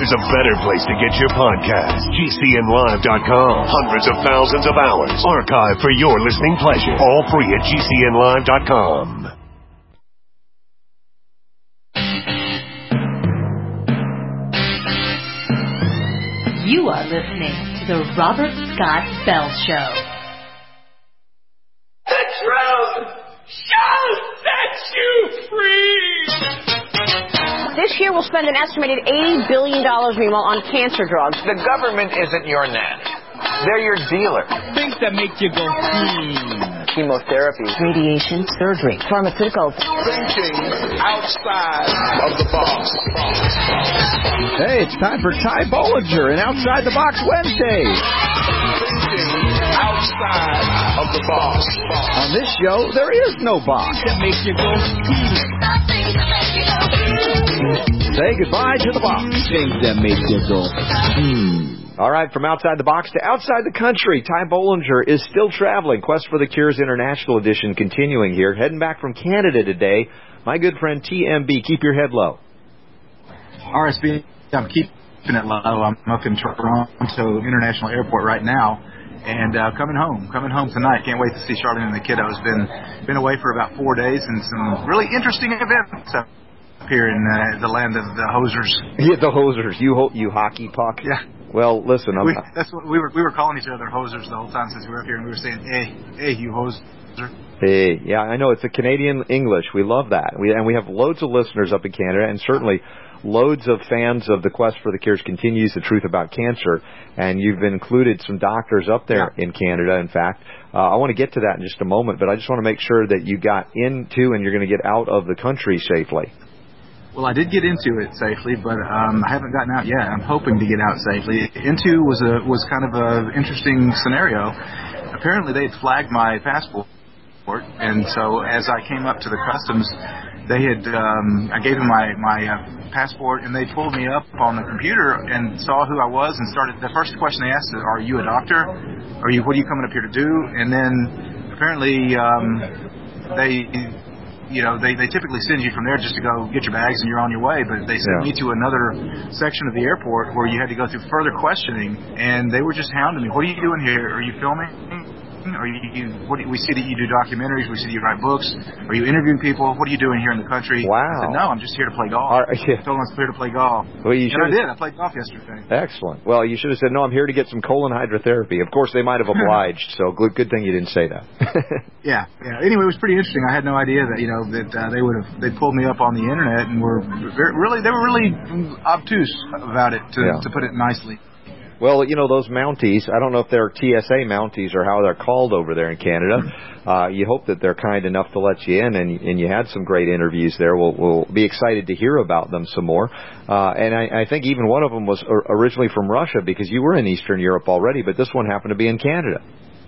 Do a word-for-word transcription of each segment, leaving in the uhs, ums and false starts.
there's a better place to get your podcast. G C N live dot com. Hundreds of thousands of hours archived for your listening pleasure. All free at G C N live dot com. You are listening to the Robert Scott Bell Show. The truth shall set you free. This year we'll spend an estimated eighty billion dollars meanwhile on cancer drugs. The government isn't your nanny. They're your dealer. Things that make you go, hmm. Chemotherapy. Radiation, surgery, pharmaceuticals. Thinking outside of the box. Hey, it's time for Ty Bollinger and Outside the Box Wednesday. Thinking outside of the box. On this show, there is no box. That makes you go, hmm. Say goodbye to the box. Things that make you go, hmm. All right, from outside the box to outside the country, Ty Bollinger is still traveling. Quest for the Cure's International Edition continuing here. Heading back from Canada today, my good friend T M B. Keep your head low. R S V, I'm keeping it low. I'm up in Toronto International Airport right now, and uh, coming home. Coming home tonight. Can't wait to see Charlene and the kiddos. Been been away for about four days, and some really interesting events up here in uh, the land of the hosers. Yeah, the hosers. You ho- you hockey puck. Yeah. Well, listen, I'm, we, that's what we were. We were calling each other hosers the whole time since we were up here, and we were saying, "Hey, hey, you hoser." Hey, yeah, I know it's a Canadian English. We love that. We and we have loads of listeners up in Canada, and certainly loads of fans of the Quest for the Cures continues the truth about cancer. And you've included some doctors up there yeah. in Canada. In fact, uh, I want to get to that in just a moment, but I just want to make sure that you got into and you're going to get out of the country safely. Well, I did get into it safely, but um, I haven't gotten out yet. I'm hoping to get out safely. Into was a was kind of an interesting scenario. Apparently, they had flagged my passport, and so as I came up to the customs, they had um, I gave them my my uh, passport, and they pulled me up on the computer and saw who I was and started. The first question they asked is, "Are you a doctor? Are you what are you coming up here to do?" And then apparently um, they. You know, they, they typically send you from there just to go get your bags and you're on your way, but they sent yeah. me to another section of the airport where you had to go through further questioning, and they were just hounding me. What are you doing here? Are you filming? Are you, you what do you, we see that you do documentaries. We see that you write books. Are you interviewing people? What are you doing here in the country? Wow. I said, no, I'm just here to play golf. Are, yeah. I told them I was here to play golf. Well, you and I did. I played golf yesterday. Excellent. Well, you should have said, no, I'm here to get some colon hydrotherapy. Of course, they might have obliged, so good, good thing you didn't say that. yeah, yeah. Anyway, it was pretty interesting. I had no idea that, you know, that uh, they would have, they pulled me up on the internet and were very, really, they were really obtuse about it, to, yeah. to put it nicely. Well, you know, those Mounties, I don't know if they're T S A Mounties or how they're called over there in Canada. Uh, you hope that they're kind enough to let you in, and, and you had some great interviews there. We'll, we'll be excited to hear about them some more. Uh, and I, I think even one of them was originally from Russia, because you were in Eastern Europe already, but this one happened to be in Canada.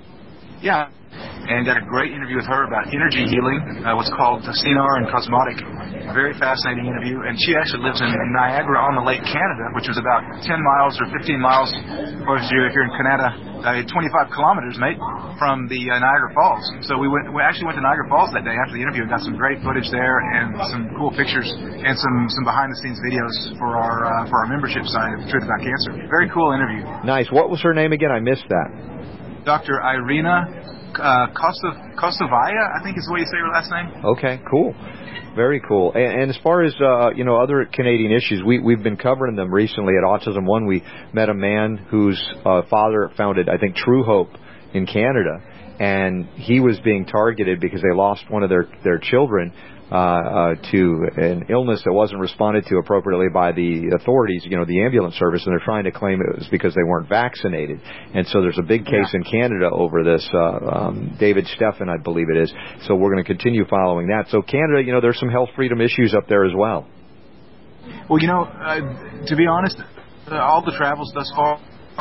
Yeah. And got a great interview with her about energy healing, uh, what's called Sinar and Cosmotic. Very fascinating interview. And she actually lives in Niagara on the Lake, Canada, which was about ten miles or fifteen miles, or if you're here in Canada, uh, twenty-five kilometers, mate, from the uh, Niagara Falls. So we went. We actually went to Niagara Falls that day after the interview and got some great footage there and some cool pictures and some, some behind-the-scenes videos for our uh, for our membership site of Truth About Cancer. Very cool interview. Nice. What was her name again? I missed that. Doctor Irina Uh, Kostov, Kostovaya, I think is the way you say her last name. Okay, cool. Very cool. And, and as far as, uh, you know, other Canadian issues, we, we've been covering them recently at Autism One. We met a man whose uh, father founded, I think, True Hope in Canada, and he was being targeted because they lost one of their, their children uh, uh, to an illness that wasn't responded to appropriately by the authorities, you know, the ambulance service, and they're trying to claim it was because they weren't vaccinated. And so there's a big case yeah. in Canada over this. Uh, um, David Steffen, I believe it is. So we're going to continue following that. So Canada, you know, there's some health freedom issues up there as well. Well, you know, uh, to be honest, uh, all the travels thus far,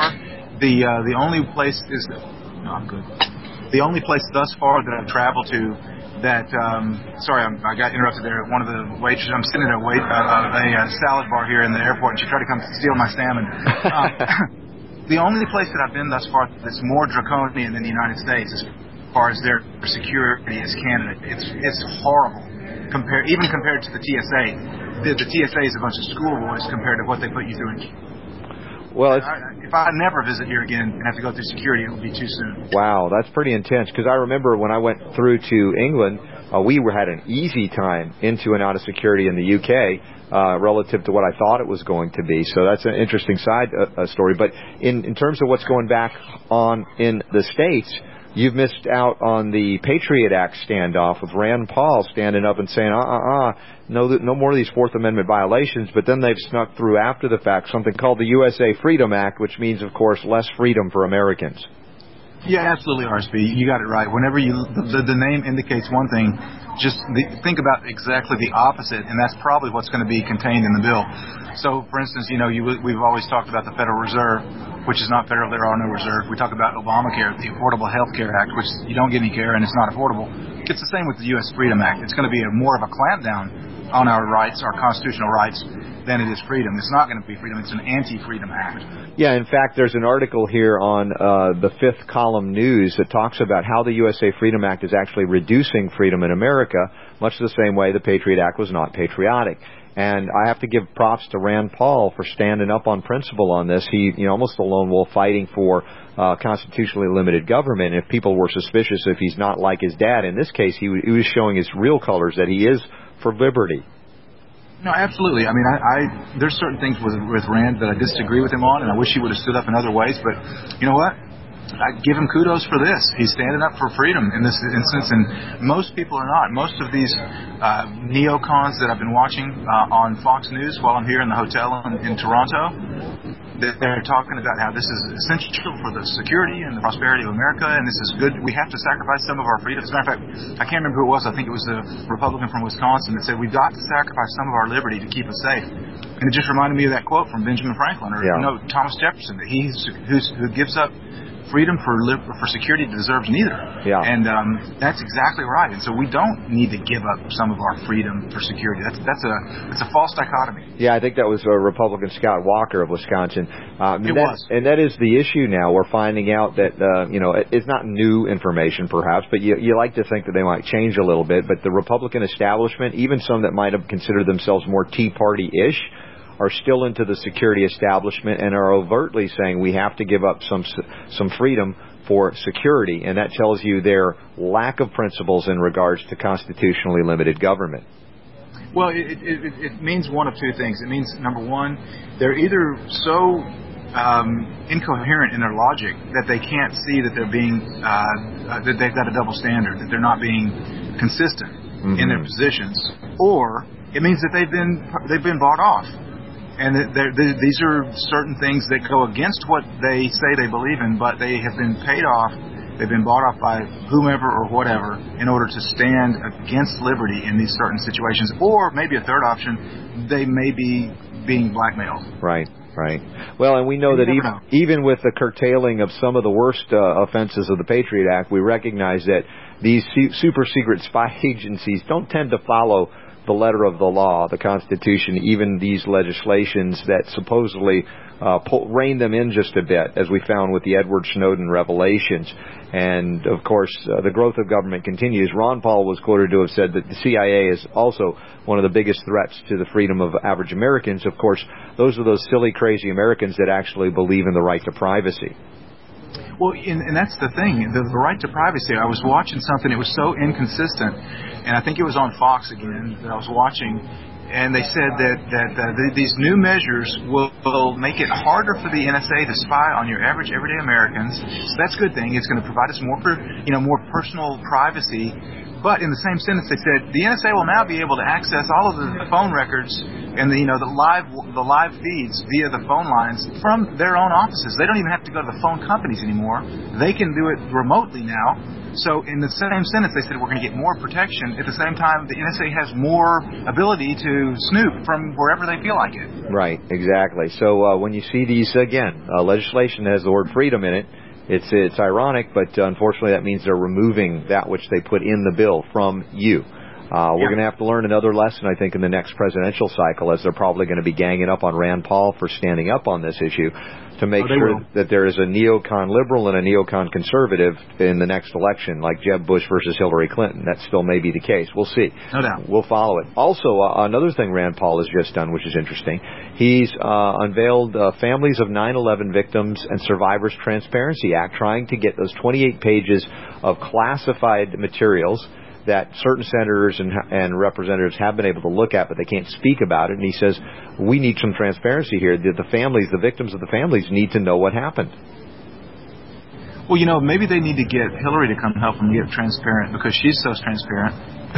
the uh, the only place is no, I'm good. The only place thus far that I've traveled to that, um, sorry, I'm, I got interrupted there. One of the waitresses, I'm sitting at a, wait, uh, a, a salad bar here in the airport, and she tried to come steal my salmon. Um, the only place that I've been thus far that's more draconian than the United States as far as their security is Canada. It's it's horrible, compare, even compared to the T S A. the, the T S A is a bunch of schoolboys compared to what they put you through in. Well, it's, I, if I never visit here again and have to go through security, it will be too soon. Wow, that's pretty intense. Because I remember when I went through to England, uh, we were, had an easy time into and out of security in the U K uh, relative to what I thought it was going to be. So that's an interesting side uh, uh, story. But in, in terms of what's going back on in the States, you've missed out on the Patriot Act standoff with Rand Paul standing up and saying, uh-uh-uh, no, no more of these Fourth Amendment violations. But then they've snuck through after the fact something called the U S A Freedom Act, which means, of course, less freedom for Americans. Yeah, absolutely, R S B. You got it right. Whenever you the, the name indicates one thing, just the, think about exactly the opposite, and that's probably what's going to be contained in the bill. So, for instance, you know, you, we've always talked about the Federal Reserve, which is not federal. There are no reserve. We talk about Obamacare, the Affordable Health Care Act, which you don't get any care and it's not affordable. It's the same with the U S Freedom Act. It's going to be a, more of a clampdown on our rights, our constitutional rights, than it is freedom. It's not going to be freedom. It's an anti-freedom act. Yeah, in fact, there's an article here on uh, the Fifth Column News that talks about how the U S A Freedom Act is actually reducing freedom in America, much the same way the Patriot Act was not patriotic. And I have to give props to Rand Paul for standing up on principle on this. He, you know, almost a lone wolf fighting for uh, constitutionally limited government. If people were suspicious if he's not like his dad, in this case, he, w- he was showing his real colors that he is for liberty. No, absolutely. I mean, I, I there's certain things with with Rand that I disagree with him on, and I wish he would have stood up in other ways. But you know what? I give him kudos for this. He's standing up for freedom in this instance, and most people are not. Most of these uh, neocons that I've been watching uh, on Fox News while I'm here in the hotel in, in Toronto, they're talking about how this is essential for the security and the prosperity of America, and this is good. We have to sacrifice some of our freedom. As a matter of fact, I can't remember who it was. I think it was a Republican from Wisconsin that said we've got to sacrifice some of our liberty to keep us safe. And it just reminded me of that quote from Benjamin Franklin, or yeah. no, Thomas Jefferson, that he who's, who gives up freedom for for security deserves neither. Yeah. And um, that's exactly right. And so we don't need to give up some of our freedom for security. That's that's a it's a false dichotomy. Yeah, I think that was uh, Republican Scott Walker of Wisconsin. Um, it that, was. And that is the issue now. We're finding out that, uh, you know, it, it's not new information perhaps, but you, you like to think that they might change a little bit. But the Republican establishment, even some that might have considered themselves more Tea Party-ish, are still into the security establishment and are overtly saying we have to give up some some freedom for security, and that tells you their lack of principles in regards to constitutionally limited government. Well, it, it, it means one of two things. It means, number one, they're either so um, incoherent in their logic that they can't see that they're being uh, that they've got a double standard, that they're not being consistent mm-hmm. in their positions, or it means that they've been they've been bought off. And they're, they're, these are certain things that go against what they say they believe in, but they have been paid off, they've been bought off by whomever or whatever in order to stand against liberty in these certain situations. Or maybe a third option, they may be being blackmailed. Right, right. Well, and we know that even, know. even with the curtailing of some of the worst uh, offenses of the Patriot Act, we recognize that these super secret spy agencies don't tend to follow the letter of the law, the Constitution, even these legislations that supposedly uh, pull, rein them in just a bit, as we found with the Edward Snowden revelations. And, of course, uh, the growth of government continues. Ron Paul was quoted to have said that the C I A is also one of the biggest threats to the freedom of average Americans. Of course, those are those silly, crazy Americans that actually believe in the right to privacy. Well, and, and that's the thing, the, the right to privacy. I was watching something, it was so inconsistent, and I think it was on Fox again that I was watching, and they said that, that uh, the, these new measures will, will make it harder for the N S A to spy on your average everyday Americans. So that's a good thing. It's going to provide us more, per, you know, more personal privacy. But in the same sentence, they said the N S A will now be able to access all of the phone records and the, you know, the live the live feeds via the phone lines from their own offices. They don't even have to go to the phone companies anymore. They can do it remotely now. So in the same sentence, they said we're going to get more protection. At the same time, the N S A has more ability to snoop from wherever they feel like it. Right, exactly. So uh, when you see these, again, uh, legislation that has the word freedom in it, It's it's ironic, but uh, unfortunately that means they're removing that which they put in the bill from you. Uh, we're Yeah. going to have to learn another lesson, I think, in the next presidential cycle, as they're probably going to be ganging up on Rand Paul for standing up on this issue, to make Oh, they sure will. that there is a neocon liberal and a neocon conservative in the next election, like Jeb Bush versus Hillary Clinton. That still may be the case. We'll see. No doubt. We'll follow it. Also, uh, another thing Rand Paul has just done, which is interesting, he's uh, unveiled uh, Families of nine eleven Victims and Survivors Transparency Act, trying to get those twenty-eight pages of classified materials that certain senators and, and representatives have been able to look at, but they can't speak about it. And he says, we need some transparency here. The, the families, the victims of the families, need to know what happened. Well, you know, maybe they need to get Hillary to come help them get transparent, because she's so transparent.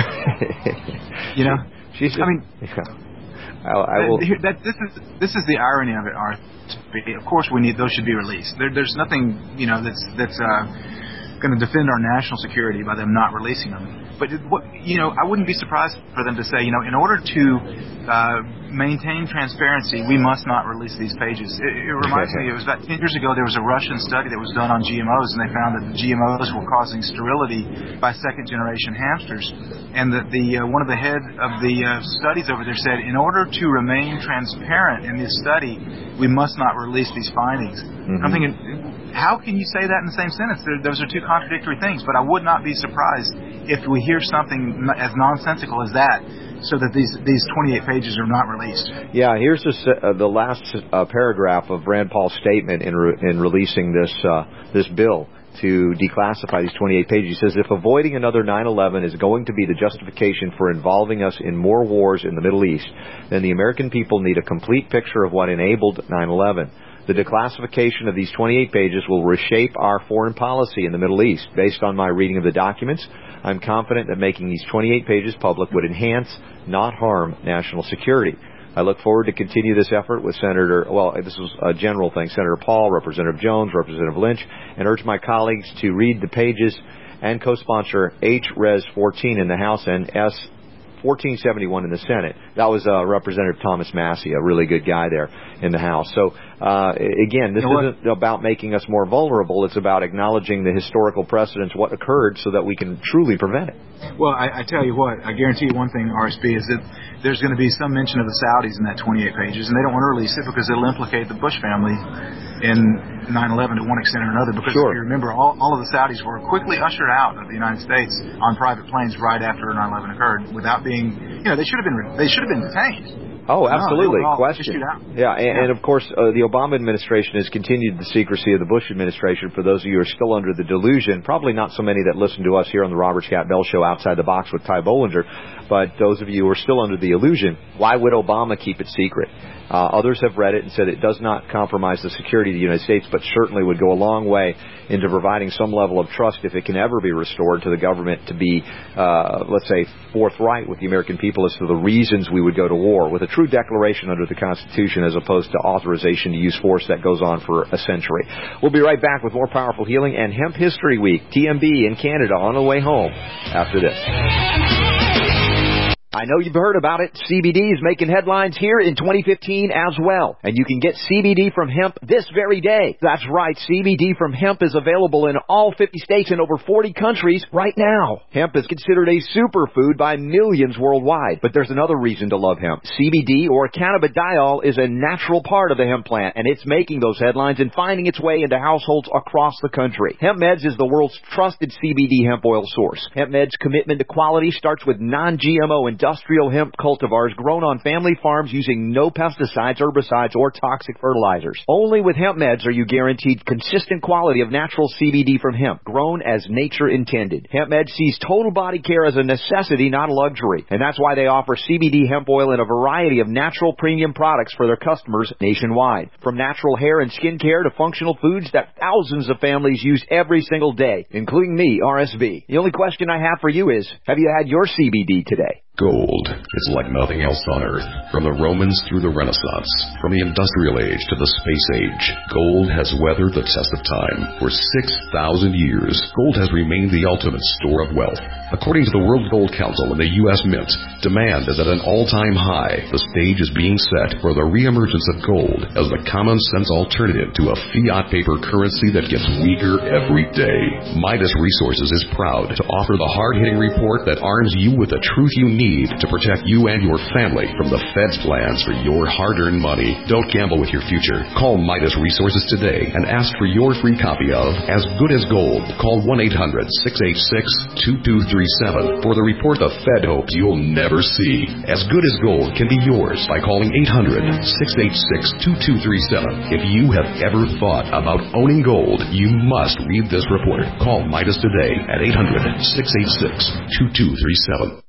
You know? She's, I mean, yeah. I, I will. That, that, this is this is the irony of it, Arthur. Of course, we need those should be released. There, there's nothing, you know, that's that's uh, going to defend our national security by them not releasing them. But it, what, you know, I wouldn't be surprised for them to say, you know, in order to uh, maintain transparency, we must not release these pages. It, it reminds me, it was about ten years ago, there was a Russian study that was done on G M Os, and they found that the G M Os were causing sterility by second-generation hamsters. And the, the uh, one of the head of the uh, studies over there said, in order to remain transparent in this study, we must not release these findings. Mm-hmm. I'm thinking, how can you say that in the same sentence? Those are two contradictory things. But I would not be surprised if we hear something as nonsensical as that, so that these these twenty-eight pages are not released. Yeah, here's the, uh, the last uh, paragraph of Rand Paul's statement in re- in releasing this uh, this bill to declassify these twenty-eight pages. He says, if avoiding another nine eleven is going to be the justification for involving us in more wars in the Middle East, then the American people need a complete picture of what enabled nine eleven. The declassification of these twenty-eight pages will reshape our foreign policy in the Middle East. Based on my reading of the documents, I'm confident that making these twenty-eight pages public would enhance, not harm, national security. I look forward to continue this effort with Senator, well, this was a general thing, Senator Paul, Representative Jones, Representative Lynch, and urge my colleagues to read the pages and co-sponsor H Res fourteen in the House and S fourteen seventy-one in the Senate. That was uh, Representative Thomas Massey, a really good guy there in the House. So, uh, again, this you know isn't about making us more vulnerable. It's about acknowledging the historical precedents, what occurred, so that we can truly prevent it. Well, I, I tell you what, I guarantee you one thing, R S B, is that there's going to be some mention of the Saudis in that twenty-eight pages, and they don't want to release it because it'll implicate the Bush family in nine eleven to one extent or another. Because sure. If you remember, all, all of the Saudis were quickly ushered out of the United States on private planes right after nine eleven occurred, without being, you know, they should have been they should have been detained. Oh, absolutely. No, Question. Yeah, and, yeah, and of course, uh, the Obama administration has continued the secrecy of the Bush administration. For those of you who are still under the delusion, probably not so many that listen to us here on the Robert Scott Bell Show Outside the Box with Ty Bollinger, but those of you who are still under the illusion, why would Obama keep it secret? Uh, others have read it and said it does not compromise the security of the United States, but certainly would go a long way into providing some level of trust, if it can ever be restored, to the government to be, uh, let's say, forthright with the American people as to the reasons we would go to war, with a true declaration under the Constitution as opposed to authorization to use force that goes on for a century. We'll be right back with more Powerful Healing and Hemp History Week, T M B in Canada, on the way home after this. I know you've heard about it. C B D is making headlines here in twenty fifteen as well. And you can get C B D from hemp this very day. That's right. C B D from hemp is available in all fifty states and over forty countries right now. Hemp is considered a superfood by millions worldwide. But there's another reason to love hemp. C B D, or cannabidiol, is a natural part of the hemp plant, and it's making those headlines and finding its way into households across the country. HempMeds is the world's trusted C B D hemp oil source. HempMeds' commitment to quality starts with non G M O and industrial hemp cultivars grown on family farms using no pesticides, herbicides, or toxic fertilizers. Only with HempMeds are you guaranteed consistent quality of natural C B D from hemp, grown as nature intended. HempMeds sees total body care as a necessity, not a luxury. And that's why they offer C B D hemp oil in a variety of natural premium products for their customers nationwide. From natural hair and skin care to functional foods that thousands of families use every single day, including me, R S B. The only question I have for you is, have you had your C B D today? Gold is like nothing else on Earth. From the Romans through the Renaissance, from the Industrial Age to the Space Age, gold has weathered the test of time. For six thousand years, gold has remained the ultimate store of wealth. According to the World Gold Council and the U S Mint, demand is at an all-time high. The stage is being set for the reemergence of gold as the common-sense alternative to a fiat paper currency that gets weaker every day. Midas Resources is proud to offer the hard-hitting report that arms you with the truth you need to protect you and your family from the Fed's plans for your hard-earned money. Don't gamble with your future. Call Midas Resources today and ask for your free copy of As Good as Gold. Call one eight hundred, six eight six, two two three seven for the report the Fed hopes you'll never see. As Good as Gold can be yours by calling eight hundred, six eight six, two two three seven. If you have ever thought about owning gold, you must read this report. Call Midas today at eight hundred, six eight six, two two three seven.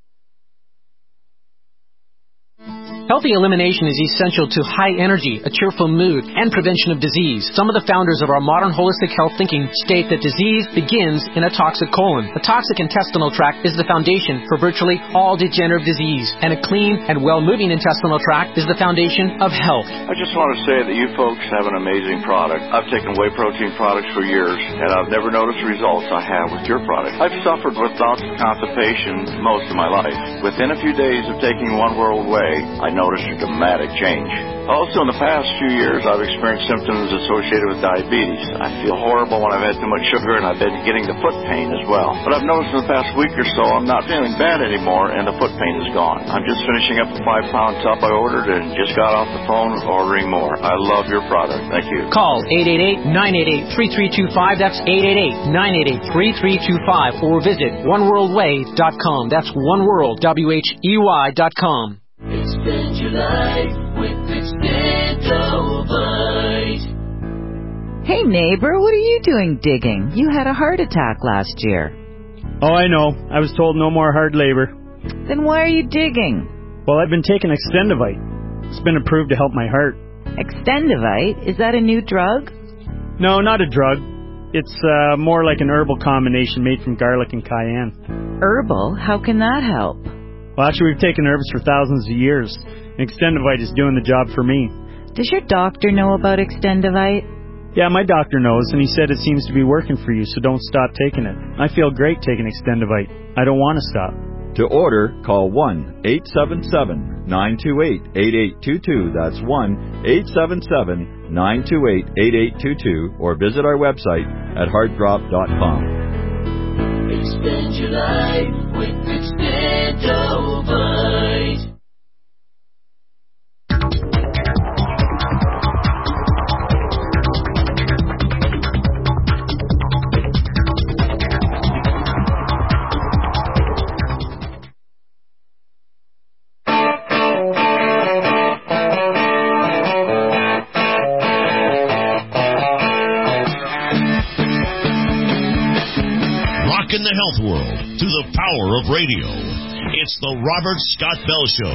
Healthy elimination is essential to high energy, a cheerful mood, and prevention of disease. Some of the founders of our modern holistic health thinking state that disease begins in a toxic colon. A toxic intestinal tract is the foundation for virtually all degenerative disease, and a clean and well-moving intestinal tract is the foundation of health. I just want to say that you folks have an amazing product. I've taken whey protein products for years, and I've never noticed the results I have with your product. I've suffered with bouts of constipation most of my life. Within a few days of taking One World Whey, I noticed a dramatic change. Also, in the past few years, I've experienced symptoms associated with diabetes. I feel horrible when I've had too much sugar, and I've been getting the foot pain as well. But I've noticed in the past week or so, I'm not feeling bad anymore, and the foot pain is gone. I'm just finishing up a five-pound tub I ordered and just got off the phone ordering more. I love your product. Thank you. Call eight eight eight, nine eight eight, three three two five. That's eight eight eight, nine eight eight, three three two five. Or visit one world whey dot com. That's oneworld, W H E Y dot com. Expand your life with Expandovite. Hey neighbor, what are you doing digging? You had a heart attack last year. Oh, I know. I was told no more hard labor. Then why are you digging? Well, I've been taking Extendovite. It's been approved to help my heart. Extendovite? Is that a new drug? No, not a drug. It's uh, more like an herbal combination made from garlic and cayenne. Herbal? How can that help? Well, actually, we've taken herbs for thousands of years. Extendovite is doing the job for me. Does your doctor know about Extendovite? Yeah, my doctor knows, and he said it seems to be working for you, so don't stop taking it. I feel great taking Extendovite. I don't want to stop. To order, call one eight seven seven, nine two eight, eight eight two two. That's one eight seven seven, nine two eight, eight eight two two, or visit our website at heart drop dot com. Expand your life with Expandovite. In the health world to the power of radio. It's the Robert Scott Bell Show.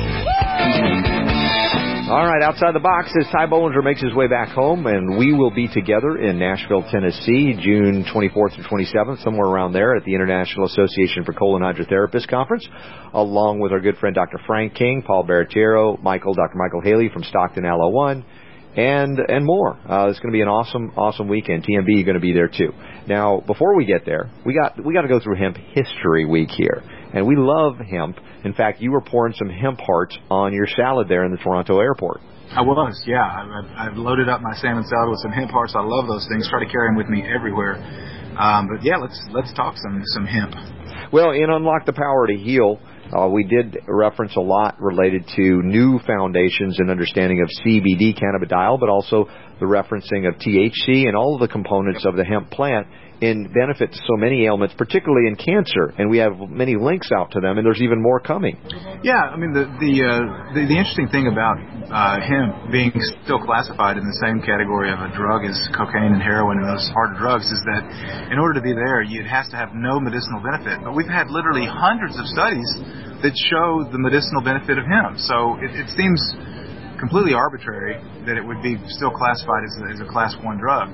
All right, outside the box as Ty Bollinger makes his way back home, and we will be together in Nashville, Tennessee, June twenty-fourth and twenty-seventh, somewhere around there at the International Association for Colon Hydrotherapists Conference, along with our good friend Doctor Frank King, Paul Baratiero, Michael, Doctor Michael Haley from Stockton L O one, and and more. Uh, it's going to be an awesome, awesome weekend. T M B is going to be there too. Now, before we get there, we got we got to go through Hemp History Week here, and we love hemp. In fact, you were pouring some hemp hearts on your salad there in the Toronto airport. I was, yeah. I've, I've loaded up my salmon salad with some hemp hearts. I love those things. Try to carry them with me everywhere. Um, but yeah, let's let's talk some some hemp. Well, in Unlock the Power to Heal, Uh, we did reference a lot related to new foundations and understanding of C B D cannabidiol, but also the referencing of T H C and all of the components of the hemp plant in benefit to so many ailments, particularly in cancer. And we have many links out to them, and there's even more coming. Yeah, I mean, the the uh, the, the interesting thing about uh, hemp being still classified in the same category of a drug as cocaine and heroin and those harder drugs is that in order to be there, it has to have no medicinal benefit. But we've had literally hundreds of studies that show the medicinal benefit of hemp. So it, it seems completely arbitrary that it would be still classified as a, as a class one drug.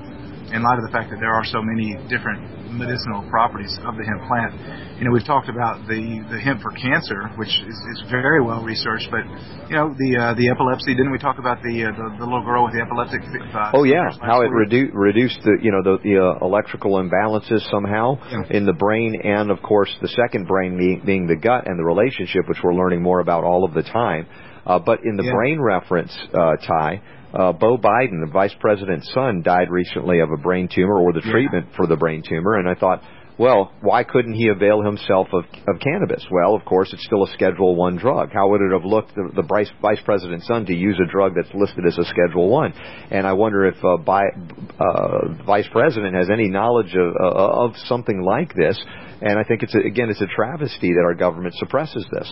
in light of the fact that there are so many different medicinal properties of the hemp plant. You know, we've talked about the, the hemp for cancer, which is, is very well researched, but, you know, the uh, the epilepsy, didn't we talk about the, uh, the the little girl with the epileptic uh, Oh, yeah, how it redu- reduced the, you know, the, the uh, electrical imbalances somehow yeah. in the brain, and, of course, the second brain being, being the gut and the relationship, which we're learning more about all of the time. Uh, but in the yeah. brain reference, uh, Ty, Uh, Beau Biden, the vice president's son, died recently of a brain tumor, or the yeah. treatment for the brain tumor. And I thought, well, why couldn't he avail himself of, of cannabis? Well, of course, it's still a Schedule One drug. How would it have looked, the, the vice, vice president's son, to use a drug that's listed as a Schedule One? And I wonder if uh, by, uh, vice president has any knowledge of, uh, of something like this. And I think it's a, again, it's a travesty that our government suppresses this.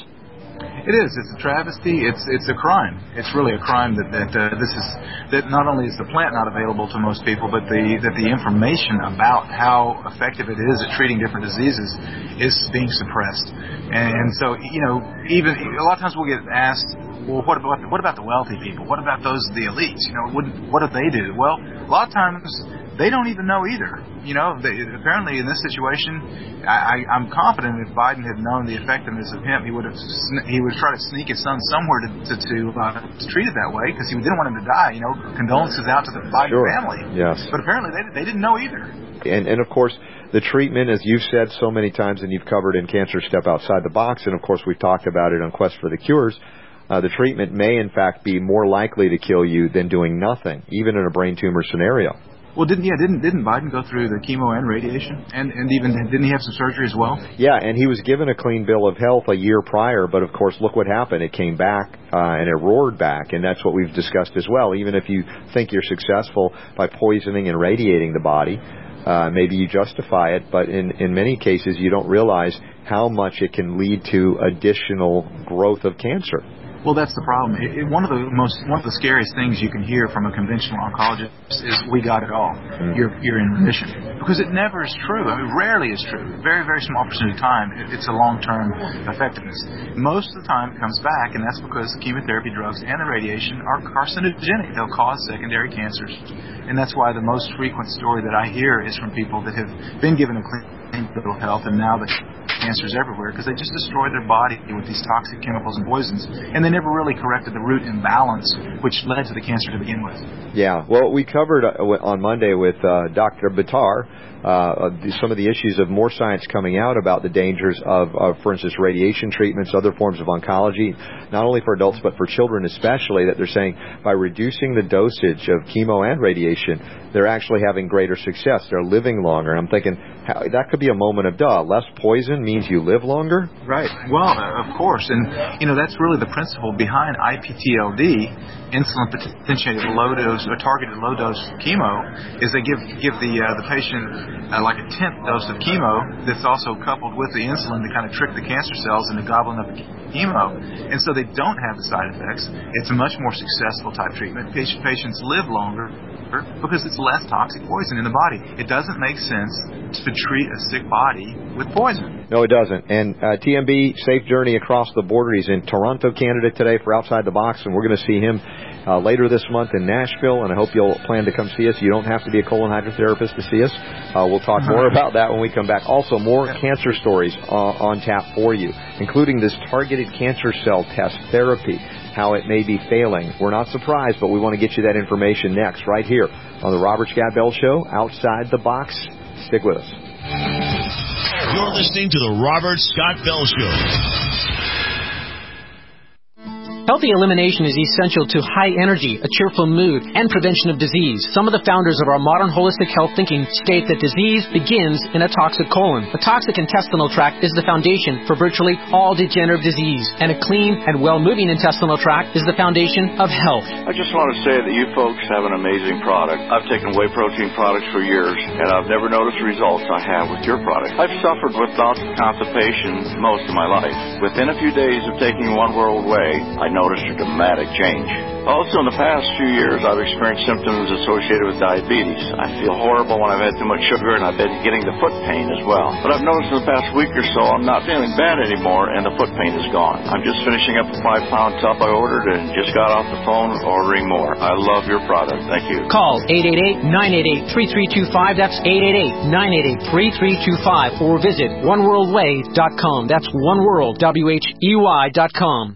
It is. It's a travesty. It's it's a crime. It's really a crime that that uh, this is that not only is the plant not available to most people, but the that the information about how effective it is at treating different diseases is being suppressed. And so, you know, even a lot of times we'll get asked, well, what about what about the wealthy people? What about those the elites? You know, what what do they do? Well, a lot of times they don't even know either. You know, they, apparently in this situation, I, I, I'm confident if Biden had known the effectiveness of hemp, he would have he would try to sneak his son somewhere to to, to, uh, to treat it that way, because he didn't want him to die. You know, condolences out to the Biden sure. family. Yes. But apparently they they didn't know either. And, and of course, the treatment, as you've said so many times, and you've covered in Cancer Step Outside the Box, and of course we've talked about it on Quest for the Cures. Uh, the treatment may in fact be more likely to kill you than doing nothing, even in a brain tumor scenario. Well, didn't yeah didn't didn't Biden go through the chemo and radiation, and and even didn't he have some surgery as well? Yeah, and he was given a clean bill of health a year prior, but of course, look what happened. It came back uh, and it roared back, and that's what we've discussed as well. Even if you think you're successful by poisoning and radiating the body, uh, maybe you justify it, but in in many cases, you don't realize how much it can lead to additional growth of cancer. Well, that's the problem. It, it, one of the most, one of the scariest things you can hear from a conventional oncologist is, "We got it all. Mm. You're, you're in remission," because it never is true. I mean, rarely is true. Very, very small percentage of time, it, it's a long-term effectiveness. Most of the time, it comes back, and that's because the chemotherapy drugs and the radiation are carcinogenic. They'll cause secondary cancers, and that's why the most frequent story that I hear is from people that have been given a clean bill of health, and now the cancers everywhere, because they just destroyed their body with these toxic chemicals and poisons, and they never really corrected the root imbalance which led to the cancer to begin with. Yeah, well, we covered uh, on Monday with uh, Doctor Buttar uh, some of the issues of more science coming out about the dangers of, of, for instance, radiation treatments, other forms of oncology, not only for adults but for children especially, that they're saying by reducing the dosage of chemo and radiation, they're actually having greater success. They're living longer. I'm thinking, how, that could be a moment of duh. Less poison means you live longer? Right. Well, uh, of course. And, you know, that's really the principle behind I P T L D, insulin potentiated low-dose or targeted low-dose chemo, is they give give the uh, the patient uh, like a tenth dose of chemo that's also coupled with the insulin to kind of trick the cancer cells into gobbling up the chemo. And so they don't have the side effects. It's a much more successful type treatment. Patient, patients live longer because it's less toxic poison in the body. It doesn't make sense to treat a sick body with poison. No, it doesn't. And uh, T M B, safe journey across the border. He's in Toronto, Canada today for Outside the Box, and we're going to see him uh, later this month in Nashville, and I hope you'll plan to come see us. You don't have to be a colon hydrotherapist to see us. Uh, we'll talk more about that when we come back. Also, more cancer stories uh, on tap for you, including this targeted cancer cell test therapy, how it may be failing. We're not surprised, but we want to get you that information next, right here on the Robert Scott Bell Show, Outside the Box. Stick with us. You're listening to the Robert Scott Bell Show. Healthy elimination is essential to high energy, a cheerful mood, and prevention of disease. Some of the founders of our modern holistic health thinking state that disease begins in a toxic colon. A toxic intestinal tract is the foundation for virtually all degenerative disease, and a clean and well-moving intestinal tract is the foundation of health. I just want to say that you folks have an amazing product. I've taken whey protein products for years, and I've never noticed the results I have with your product. I've suffered with bouts of constipation most of my life. Within a few days of taking One World Whey, I noticed a dramatic change. Also, in the past few years, I've experienced symptoms associated with diabetes. I feel horrible when I've had too much sugar, and I've been getting the foot pain as well. But I've noticed in the past week or so, I'm not feeling bad anymore, and the foot pain is gone. I'm just finishing up a five-pound tub I ordered and just got off the phone ordering more. I love your product. Thank you. Call eight eight eight, nine eight eight, three three two five. That's eight eight eight, nine eight eight, three three two five. Or visit one world way dot com. That's oneworld, W H E Y dot com.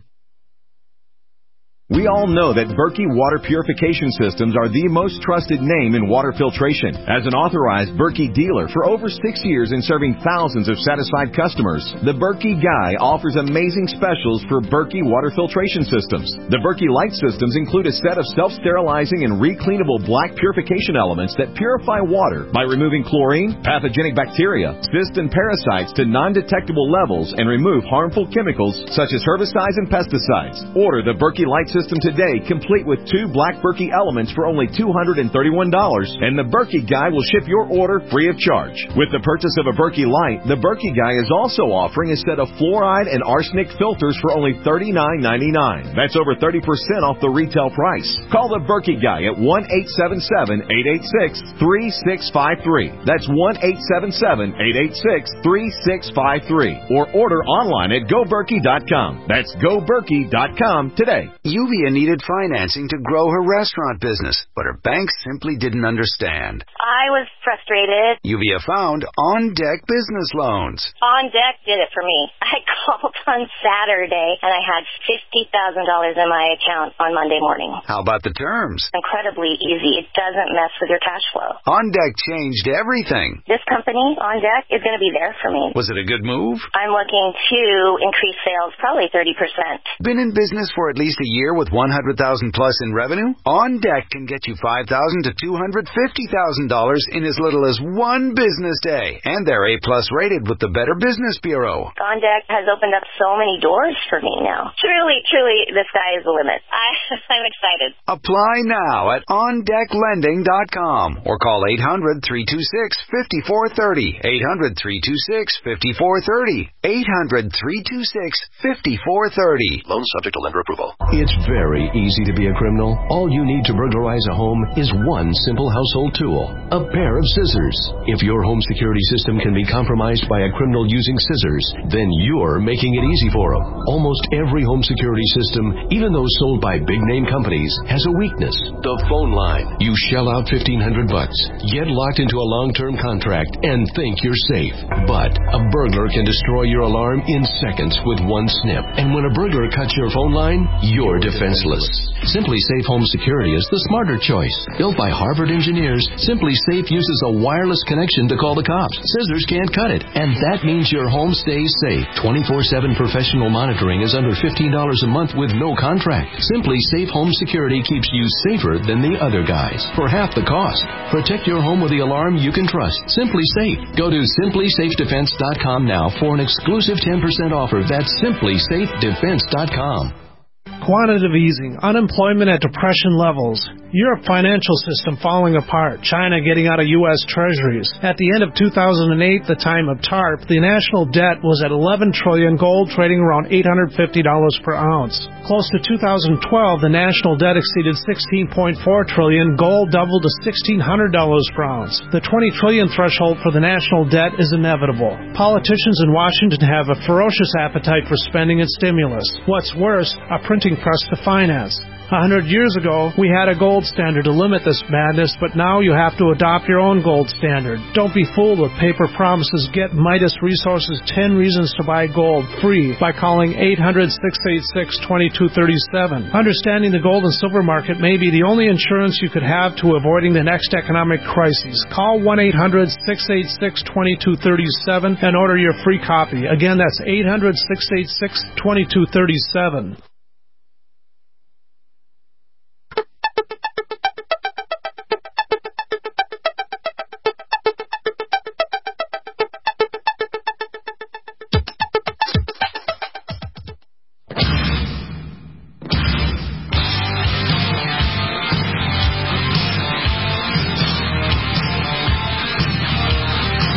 We all know that Berkey Water Purification Systems are the most trusted name in water filtration. As an authorized Berkey dealer for over six years and serving thousands of satisfied customers, the Berkey Guy offers amazing specials for Berkey Water Filtration Systems. The Berkey Light Systems include a set of self-sterilizing and recleanable black purification elements that purify water by removing chlorine, pathogenic bacteria, cysts, and parasites to non-detectable levels and remove harmful chemicals such as herbicides and pesticides. Order the Berkey Light System today, complete with two black Berkey elements for only two hundred thirty-one dollars, and the Berkey Guy will ship your order free of charge. With the purchase of a Berkey Light, the Berkey Guy is also offering a set of fluoride and arsenic filters for only thirty-nine ninety-nine. That's over thirty percent off the retail price. Call the Berkey Guy at one eight seven seven, eight eight six, three six five three. That's one eight seven seven, eight eight six, three six five three. Or order online at go berkey dot com. That's go berkey dot com today. Uvia needed financing to grow her restaurant business, but her bank simply didn't understand. I was frustrated. Uvia found On Deck Business Loans. On Deck did it for me. I called on Saturday, and I had fifty thousand dollars in my account on Monday morning. How about the terms? Incredibly easy. It doesn't mess with your cash flow. On Deck changed everything. This company, On Deck, is going to be there for me. Was it a good move? I'm looking to increase sales probably thirty percent. Been in business for at least a year with one hundred thousand dollars plus in revenue? On Deck can get you five thousand dollars to two hundred fifty thousand dollars in as little as one business day. And they're A plus rated with the Better Business Bureau. On Deck has opened up so many doors for me now. Truly, truly, the sky is the limit. I, I'm excited. Apply now at on deck lending dot com or call eight hundred, three two six, five four three zero. eight hundred, three two six, five four three zero. eight hundred, three two six, five four three zero. Loan subject to lender approval. It's very easy to be a criminal. All you need to burglarize a home is one simple household tool, a pair of scissors. If your home security system can be compromised by a criminal using scissors, then you're making it easy for them. Almost every home security system, even those sold by big-name companies, has a weakness: the phone line. You shell out fifteen hundred bucks, get locked into a long-term contract, and think you're safe. But a burglar can destroy your alarm in seconds with one snip. And when a burglar cuts your phone line, you're defenseless. Simply Safe Home Security is the smarter choice. Built by Harvard engineers, Simply Safe uses a wireless connection to call the cops. Scissors can't cut it, and that means your home stays safe. twenty-four seven professional monitoring is under fifteen dollars a month with no contract. Simply Safe Home Security keeps you safer than the other guys for half the cost. Protect your home with the alarm you can trust. Simply Safe. Go to simply safe defense dot com now for an exclusive ten percent offer. That's simply safe defense dot com. Quantitative easing, unemployment at depression levels, Europe financial system falling apart, China getting out of U S treasuries. At the end of two thousand eight, the time of TARP, the national debt was at eleven trillion dollars, gold trading around eight hundred fifty dollars per ounce. Close to two thousand twelve, the national debt exceeded sixteen point four trillion dollars, gold doubled to sixteen hundred dollars per ounce. The twenty trillion dollars threshold for the national debt is inevitable. Politicians in Washington have a ferocious appetite for spending and stimulus. What's worse, a printing press to finance. A hundred years ago, we had a gold standard to limit this madness, but now you have to adopt your own gold standard. Don't be fooled with paper promises. Get Midas Resources ten Reasons to Buy Gold free by calling eight hundred, six eight six, two two three seven. Understanding the gold and silver market may be the only insurance you could have to avoiding the next economic crisis. Call one eight hundred, six eight six, two two three seven and order your free copy. Again, that's eight hundred, six eight six, two two three seven.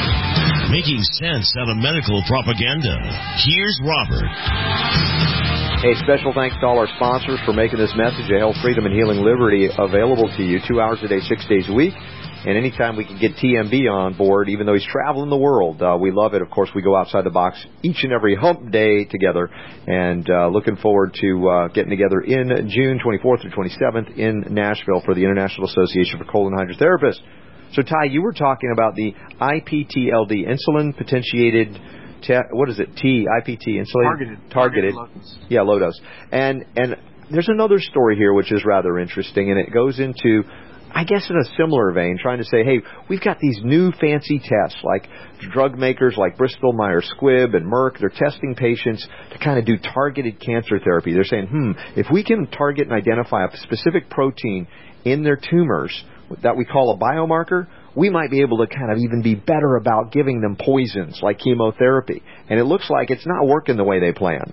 Making sense out of medical propaganda. Here's Robert. Hey, special thanks to all our sponsors for making this message of health, freedom, and healing liberty available to you two hours a day, six days a week. And anytime we can get T M B on board, even though he's traveling the world, uh, we love it. Of course, we go outside the box each and every hump day together. And uh, looking forward to uh, getting together in June twenty-fourth through twenty-seventh in Nashville for the International Association for Colon Hydrotherapists. So, Ty, you were talking about the I P T L D, insulin potentiated, te- what is it, T, I P T, insulin? Targeted. Targeted. Targeted. Yeah, low dose. And, and there's another story here which is rather interesting, and it goes into, I guess in a similar vein, trying to say, hey, we've got these new fancy tests, like drug makers like Bristol Myers Squibb and Merck. They're testing patients to kind of do targeted cancer therapy. They're saying, hmm, if we can target and identify a specific protein in their tumors that we call a biomarker, we might be able to kind of even be better about giving them poisons like chemotherapy. And it looks like it's not working the way they planned.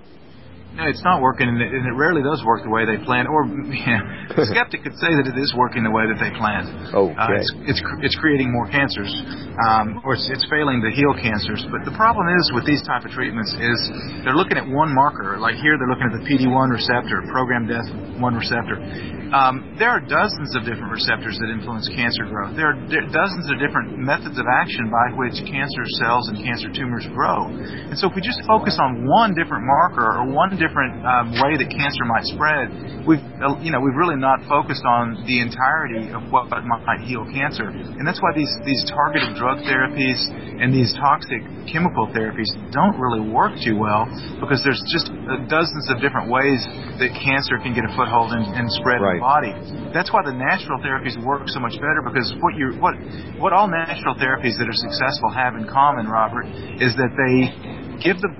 No, it's not working, and it, and it rarely does work the way they planned. Or, yeah, a skeptic could say that it is working the way that they planned. Okay. Uh, it's, it's it's creating more cancers, um, or it's, it's failing to heal cancers. But the problem is with these type of treatments is they're looking at one marker. Like here, they're looking at the P D one receptor, programmed death one receptor. Um, there are dozens of different receptors that influence cancer growth. There are d- dozens of different methods of action by which cancer cells and cancer tumors grow. And so if we just focus on one different marker or one different um, way that cancer might spread, we've uh, you know we've really not focused on the entirety of what might heal cancer. And that's why these these targeted drug therapies and these toxic chemical therapies don't really work too well, because there's just uh, dozens of different ways that cancer can get a foothold and, and spread right. in the body. That's why the natural therapies work so much better, because what you what what all natural therapies that are successful have in common, Robert, is that they give the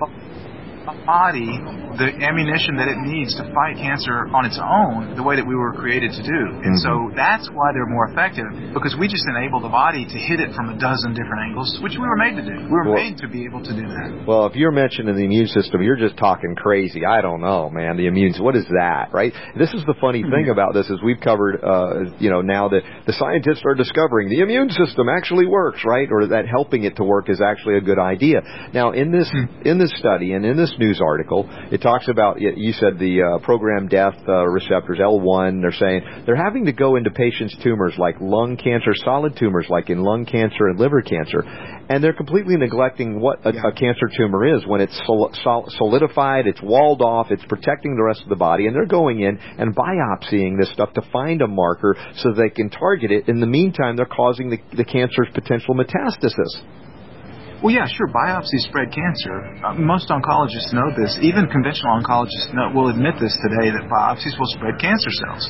body the ammunition that it needs to fight cancer on its own, the way that we were created to do. And mm-hmm. so that's why they're more effective, because we just enable the body to hit it from a dozen different angles, which we were made to do. We were well, made to be able to do that. Well, if you're mentioning the immune system, you're just talking crazy. I don't know, man. The immune, what is that, right? This is the funny thing about this, is we've covered, uh, you know, now that the scientists are discovering the immune system actually works, right? Or that helping it to work is actually a good idea. Now, in this, in this study and in this news article, it talks about, you said the uh, programmed death uh, receptors, L one, they're saying they're having to go into patients' tumors like lung cancer, solid tumors like in lung cancer and liver cancer, and they're completely neglecting what a, yeah. a cancer tumor is. When it's sol- sol- solidified, it's walled off, it's protecting the rest of the body, and they're going in and biopsying this stuff to find a marker so they can target it. In the meantime, they're causing the, the cancer's potential metastasis. Well, yeah, sure, biopsies spread cancer. Uh, most oncologists know this. Even conventional oncologists know, will admit this today, that biopsies will spread cancer cells.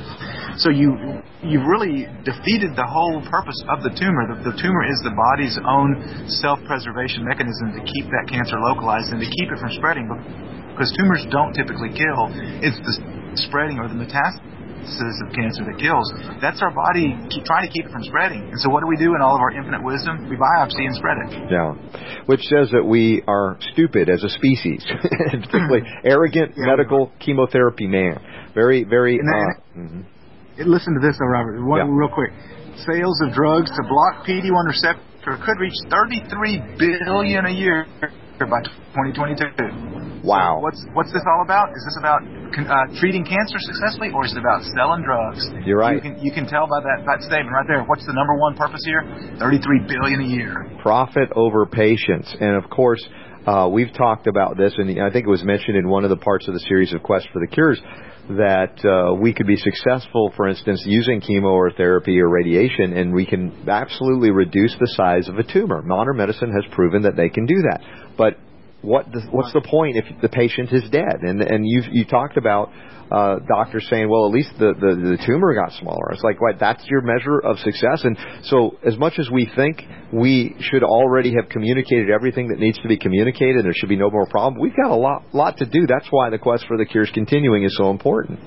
So you, you've really defeated the whole purpose of the tumor. The, the tumor is the body's own self-preservation mechanism to keep that cancer localized and to keep it from spreading, because tumors don't typically kill. It's the spreading or the metastasis of cancer that kills. That's our body keep, trying to keep it from spreading. And so what do we do in all of our infinite wisdom? We biopsy and spread it. Yeah. Which says that we are stupid as a species. Particularly arrogant yeah, medical chemotherapy man. Very, very... And then, uh, mm-hmm. Listen to this, though, Robert. One, yeah. Real quick. Sales of drugs to block P D one receptor could reach thirty-three billion dollars a year by twenty twenty-two. Wow. So what's what's this all about? Is this about uh, treating cancer successfully, or is it about selling drugs? You're right. You can, you can tell by that, that statement right there. What's the number one purpose here? thirty-three billion dollars a year. Profit over patience. And, of course, uh, we've talked about this, and I think it was mentioned in one of the parts of the series of Quest for the Cures, that uh, we could be successful, for instance, using chemo or therapy or radiation, and we can absolutely reduce the size of a tumor. Modern medicine has proven that they can do that. But what the, what's the point if the patient is dead? And and you you talked about uh, doctors saying, well, at least the, the, the tumor got smaller. It's like, what, that's your measure of success? And so as much as we think we should already have communicated everything that needs to be communicated, there should be no more problem, we've got a lot lot to do. That's why the Quest for the Cures continuing is so important.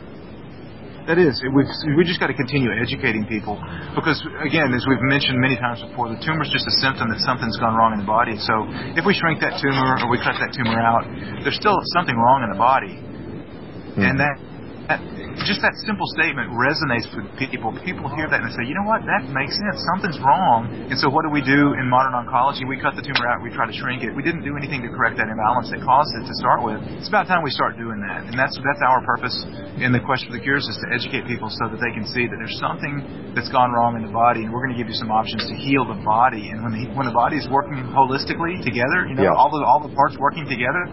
That is. We've, we just got to continue educating people, because, again, as we've mentioned many times before, the tumor is just a symptom that something's gone wrong in the body. So if we shrink that tumor or we cut that tumor out, there's still something wrong in the body. Mm. And that, that just that simple statement resonates with people. People hear that and they say, you know what, that makes sense. Something's wrong. And so what do we do in modern oncology? We cut the tumor out. We try to shrink it. We didn't do anything to correct that imbalance that caused it to start with. It's about time we start doing that. And that's that's our purpose in the Quest for the Cures, is to educate people so that they can see that there's something that's gone wrong in the body, and we're going to give you some options to heal the body. And when the, when the body is working holistically together, you know, yeah. all the all the parts working together,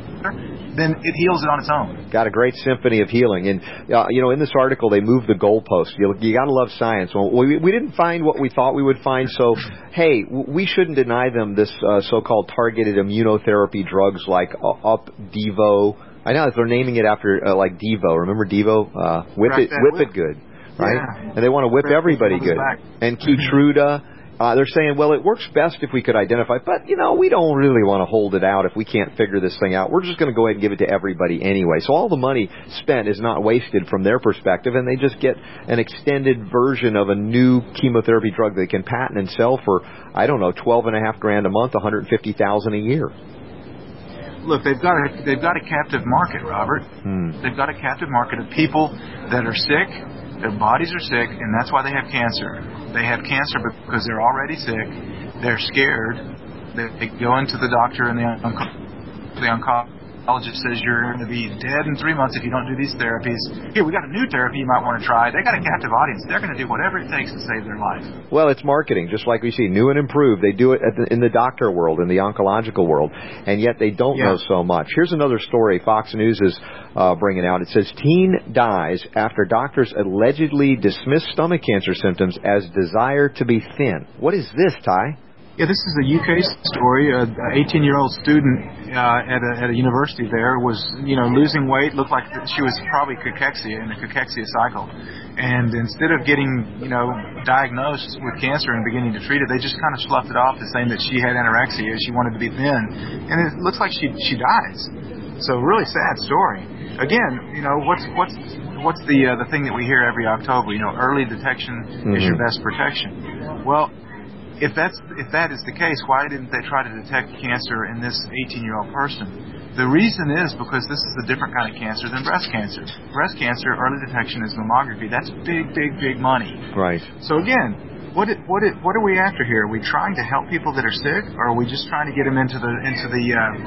then it heals it on its own. Got a great symphony of healing. And, uh, you know, in this article, they moved the goalpost. You, you got to love science. Well, we, we didn't find what we thought we would find, so, hey, we shouldn't deny them this uh, so-called targeted immunotherapy drugs like uh, Opdivo. I know they're naming it after, uh, like, Devo. Remember Devo? Uh, whip right, it whip whip. it good, right? Yeah. And they want to whip Right. everybody good. And Keytruda. Uh, they're saying, well, it works best if we could identify, but, you know, we don't really want to hold it out if we can't figure this thing out. We're just going to go ahead and give it to everybody anyway. So all the money spent is not wasted from their perspective, and they just get an extended version of a new chemotherapy drug they can patent and sell for, I don't know, twelve and a half grand a month, one hundred fifty thousand a year. Look, they've got a, they've got a captive market, Robert. Hmm. They've got a captive market of people that are sick. Their bodies are sick, and that's why they have cancer. They have cancer because they're already sick. They're scared. They, they go into the doctor, and the, onco- the oncologist says you're going to be dead in three months if you don't do these therapies. Here, we got a new therapy you might want to try. They got a captive audience. They're going to do whatever it takes to save their life. Well, it's marketing, just like we see, new and improved. They do it at the, in the doctor world, in the oncological world, and yet they don't Yeah. know so much. Here's another story Fox News is uh, bringing out. It says, teen dies after doctors allegedly dismiss stomach cancer symptoms as desire to be thin. What is this, Ty? Yeah, this is a U K story. An eighteen-year-old student uh, at, a, at a university there was, you know, losing weight. Looked like she was probably cachexia, in a cachexia cycle. And instead of getting, you know, diagnosed with cancer and beginning to treat it, they just kind of sloughed it off as saying that she had anorexia. She wanted to be thin. And it looks like she she dies. So really sad story. Again, you know, what's what's what's the uh, the thing that we hear every October? You know, early detection mm-hmm. is your best protection. Well, If that's if that is the case, why didn't they try to detect cancer in this eighteen-year-old person? The reason is because this is a different kind of cancer than breast cancer. Breast cancer, early detection is mammography. That's big, big, big money. Right. So again, what it, what it, what are we after here? Are we trying to help people that are sick, or are we just trying to get them into the into the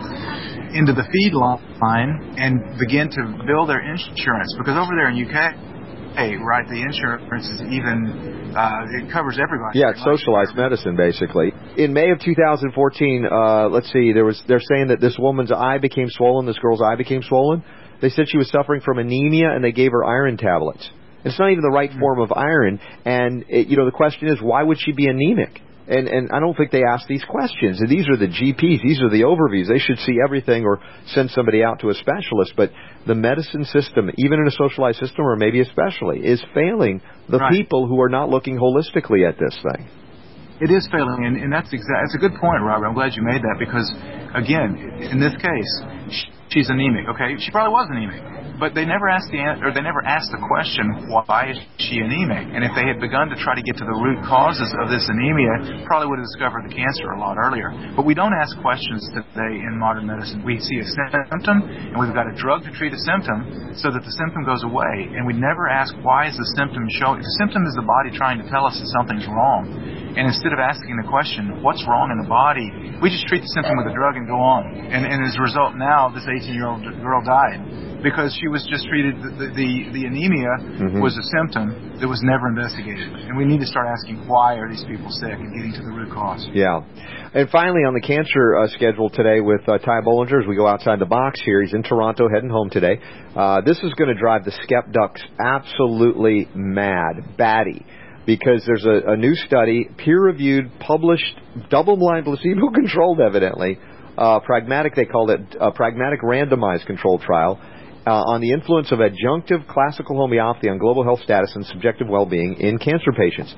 uh, into the feed line and begin to build their insurance? Because over there in U K, hey, right, the insurance is even, uh, it covers everybody. Yeah, it's socialized medicine, basically. In May of two thousand fourteen, uh, let's see, there was they're saying that this woman's eye became swollen, this girl's eye became swollen. They said she was suffering from anemia, and they gave her iron tablets. It's not even the right form of iron, and, it, you know, the question is, why would she be anemic? And and I don't think they ask these questions. And these are the G Ps. These are the overviews. They should see everything or send somebody out to a specialist. But the medicine system, even in a socialized system or maybe especially, is failing the right. people who are not looking holistically at this thing. It is failing, and, and that's exact. That's a good point, Robert. I'm glad you made that because, again, in this case, she's anemic. Okay, she probably was anemic, but they never asked the or they never asked the question, why is she anemic? And if they had begun to try to get to the root causes of this anemia, probably would have discovered the cancer a lot earlier. But we don't ask questions today in modern medicine. We see a symptom, and we've got a drug to treat a symptom so that the symptom goes away. And we never ask, why is the symptom showing? The symptom is the body trying to tell us that something's wrong. And instead of asking the question, what's wrong in the body, we just treat the symptom with a drug and go on. And, and as a result, now this eighteen-year-old girl died because she was just treated, the the, the anemia mm-hmm. was a symptom that was never investigated. And we need to start asking, why are these people sick, and getting to the root cause. Yeah. And finally, on the cancer uh, schedule today with uh, Ty Bollinger, as we go outside the box here, he's in Toronto heading home today. Uh, this is going to drive the skeptics absolutely mad, batty. Because there's a, a new study, peer-reviewed, published, double-blind, placebo-controlled, evidently, uh, pragmatic, they called it a pragmatic randomized controlled trial, uh, on the influence of adjunctive classical homeopathy on global health status and subjective well-being in cancer patients.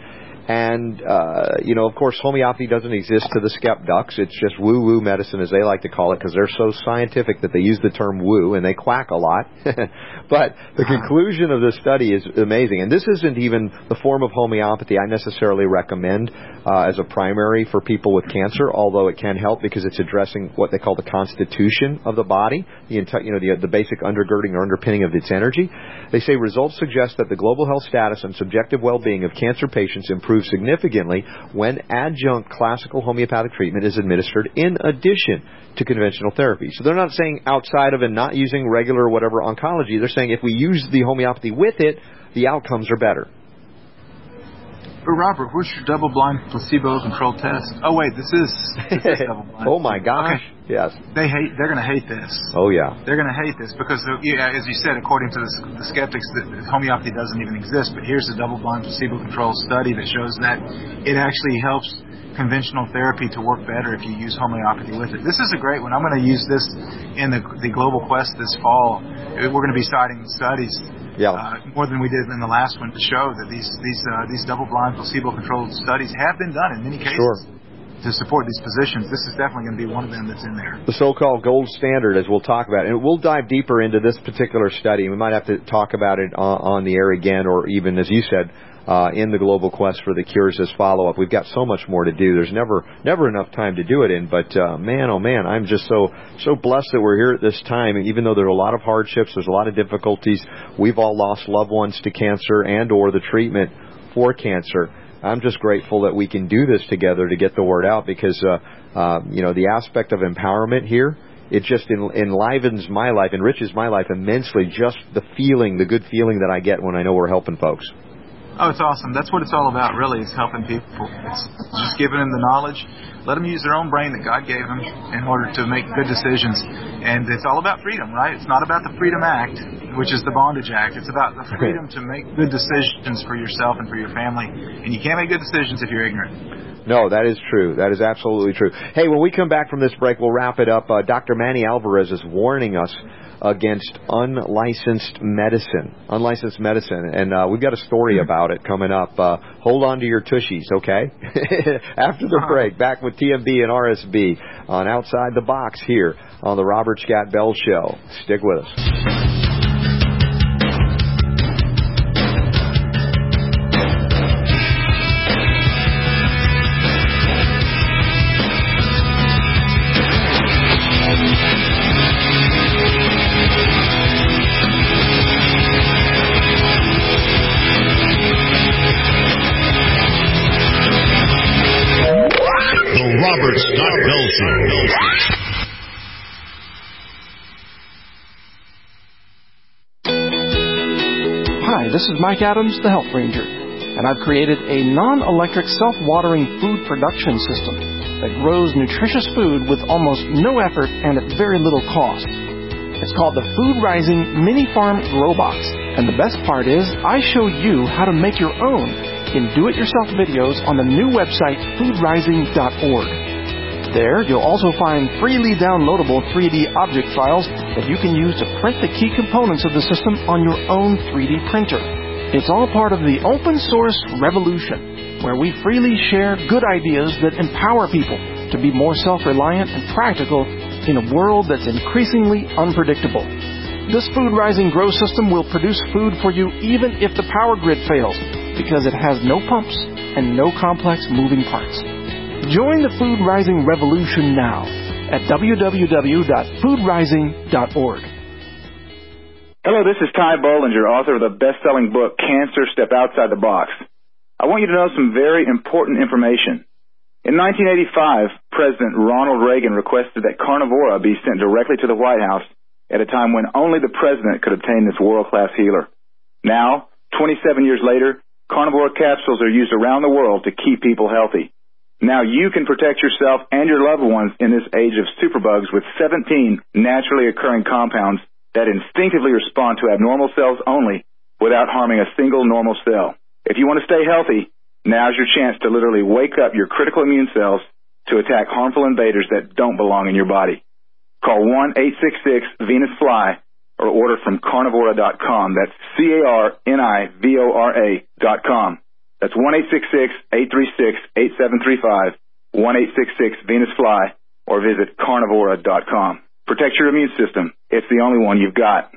And, uh, you know, of course, homeopathy doesn't exist to the skepducks. It's just woo-woo medicine, as they like to call it, because they're so scientific that they use the term woo, and they quack a lot. But the conclusion of this study is amazing. And this isn't even the form of homeopathy I necessarily recommend uh, as a primary for people with cancer, although it can help because it's addressing what they call the constitution of the body, the you know the, the basic undergirding or underpinning of its energy. They say results suggest that the global health status and subjective well-being of cancer patients improve significantly when adjunct classical homeopathic treatment is administered in addition to conventional therapy. So they're not saying outside of and not using regular or whatever oncology. They're saying if we use the homeopathy with it, the outcomes are better. But Robert, where's your double-blind placebo-controlled test? Oh wait, this is, this is double-blind. Oh my gosh! Okay. Yes. They hate. They're going to hate this. Oh yeah. They're going to hate this because, yeah, as you said, according to the, the skeptics, the, the homeopathy doesn't even exist. But here's a double-blind placebo-controlled study that shows that it actually helps conventional therapy to work better if you use homeopathy with it. This is a great one. I'm going to use this in the the Global Quest this fall. We're going to be citing studies. Yeah. Uh, more than we did in the last one to show that these these uh, these double-blind placebo-controlled studies have been done in many cases sure. to support these positions. This is definitely going to be one of them that's in there. The so-called gold standard, as we'll talk about, and we'll dive deeper into this particular study. We might have to talk about it on, on the air again, or even, as you said, Uh, in the Global Quest for the Cures as follow-up. We've got so much more to do. There's never never enough time to do it in, but uh, man, oh man, I'm just so so blessed that we're here at this time. And even though there are a lot of hardships, there's a lot of difficulties, we've all lost loved ones to cancer and or the treatment for cancer. I'm just grateful that we can do this together to get the word out because, uh, uh, you know, the aspect of empowerment here, it just enlivens my life, enriches my life immensely, just the feeling, the good feeling that I get when I know we're helping folks. Oh, it's awesome. That's what it's all about, really, is helping people. It's just giving them the knowledge. Let them use their own brain that God gave them in order to make good decisions. And it's all about freedom, right? It's not about the Freedom Act, which is the Bondage Act. It's about the freedom to make good decisions for yourself and for your family. And you can't make good decisions if you're ignorant. No, that is true. That is absolutely true. Hey, when we come back from this break, we'll wrap it up. Uh, Doctor Manny Alvarez is warning us against unlicensed medicine. Unlicensed medicine. And uh, we've got a story about it coming up. Uh, hold on to your tushies, okay? After the break, back with T M B and R S B on Outside the Box here on the Robert Scott Bell Show. Stick with us. Robert Scott Bell Show. Hi, this is Mike Adams, the Health Ranger, and I've created a non-electric self-watering food production system that grows nutritious food with almost no effort and at very little cost. It's called the Food Rising Mini Farm Grow Box, and the best part is I show you how to make your own in do-it-yourself videos on the new website food rising dot org. There, you'll also find freely downloadable three D object files that you can use to print the key components of the system on your own three D printer. It's all part of the open source revolution, where we freely share good ideas that empower people to be more self-reliant and practical in a world that's increasingly unpredictable. This Food Rising Grow system will produce food for you even if the power grid fails, because it has no pumps and no complex moving parts. Join the Food Rising revolution now at w w w dot food rising dot org. Hello, this is Ty Bollinger, author of the best-selling book, Cancer, Step Outside the Box. I want you to know some very important information. In nineteen eighty-five, President Ronald Reagan requested that Carnivora be sent directly to the White House at a time when only the president could obtain this world-class healer. Now, twenty-seven years later, Carnivora capsules are used around the world to keep people healthy. Now you can protect yourself and your loved ones in this age of superbugs with seventeen naturally occurring compounds that instinctively respond to abnormal cells only without harming a single normal cell. If you want to stay healthy, now's your chance to literally wake up your critical immune cells to attack harmful invaders that don't belong in your body. Call one eight six six Venus Fly or order from carnivora dot com. That's C A R N I V O R A dot com. That's one eight six six, eight three six, eight seven three five, one eight six six, Venus Fly, or visit carnivora dot com. Protect your immune system. It's the only one you've got.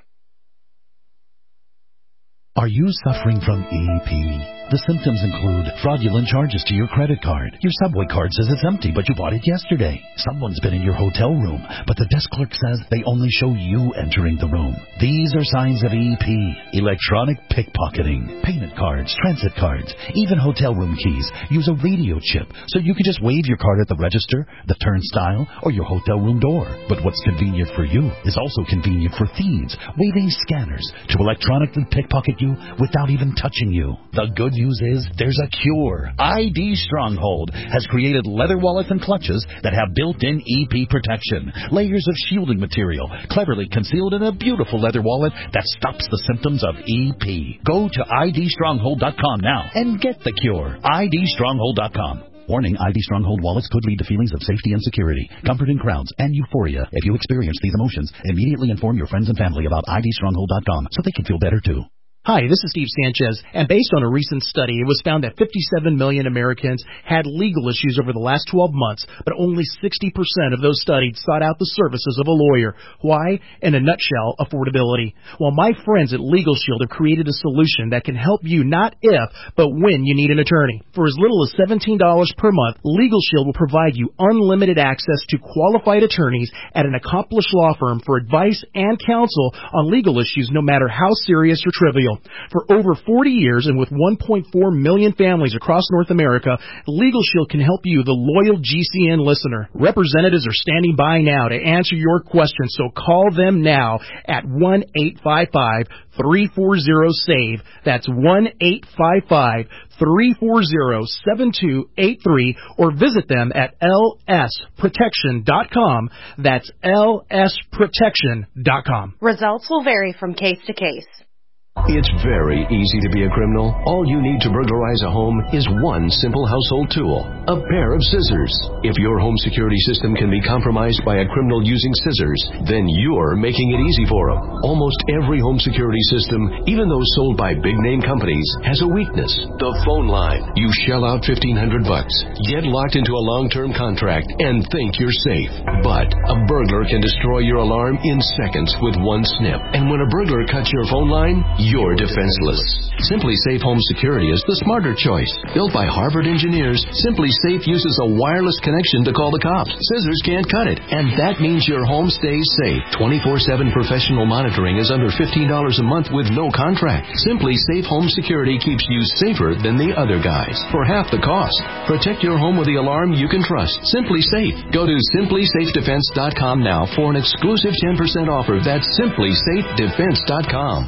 Are you suffering from E P? The symptoms include fraudulent charges to your credit card. Your Subway card says it's empty, but you bought it yesterday. Someone's been in your hotel room, but the desk clerk says they only show you entering the room. These are signs of E P. Electronic pickpocketing. Payment cards, transit cards, even hotel room keys use a radio chip, so you can just wave your card at the register, the turnstile, or your hotel room door. But what's convenient for you is also convenient for thieves, waving scanners to electronically pickpocket you without even touching you. The good news is there's a cure. I D Stronghold has created leather wallets and clutches that have built-in E P protection. Layers of shielding material cleverly concealed in a beautiful leather wallet that stops the symptoms of E P. Go to I D stronghold dot com now and get the cure. I D stronghold dot com. Warning, I D Stronghold wallets could lead to feelings of safety and security, comfort in crowds, and euphoria. If you experience these emotions, immediately inform your friends and family about I D stronghold dot com so they can feel better too. Hi, this is Steve Sanchez, and based on a recent study, it was found that fifty-seven million Americans had legal issues over the last twelve months, but only sixty percent of those studied sought out the services of a lawyer. Why? In a nutshell, affordability. Well, my friends at Legal Shield have created a solution that can help you not if, but when you need an attorney. For as little as seventeen dollars per month, Legal Shield will provide you unlimited access to qualified attorneys at an accomplished law firm for advice and counsel on legal issues, no matter how serious or trivial. For over forty years and with one point four million families across North America, Legal Shield can help you, the loyal G C N listener. Representatives are standing by now to answer your questions, so call them now at one eight five five, three four zero, SAVE. That's one eight five five, three four zero, seven two eight three, or visit them at L S protection dot com. That's L S protection dot com. Results will vary from case to case. It's very easy to be a criminal. All you need to burglarize a home is one simple household tool, a pair of scissors. If your home security system can be compromised by a criminal using scissors, then you're making it easy for them. Almost every home security system, even those sold by big-name companies, has a weakness, the phone line. You shell out fifteen hundred bucks, get locked into a long-term contract, and think you're safe. But a burglar can destroy your alarm in seconds with one snip. And when a burglar cuts your phone line, you're defenseless. Simply Safe Home Security is the smarter choice. Built by Harvard engineers, Simply Safe uses a wireless connection to call the cops. Scissors can't cut it, and that means your home stays safe. twenty-four seven professional monitoring is under fifteen dollars a month with no contract. Simply Safe Home Security keeps you safer than the other guys for half the cost. Protect your home with the alarm you can trust. Simply Safe. Go to simply safe defense dot com now for an exclusive ten percent offer. That's simply safe defense dot com.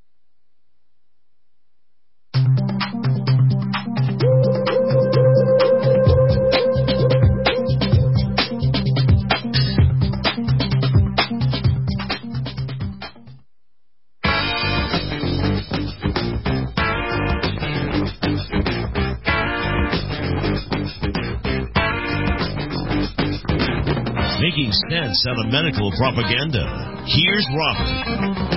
Making sense out of medical propaganda. Here's Robert.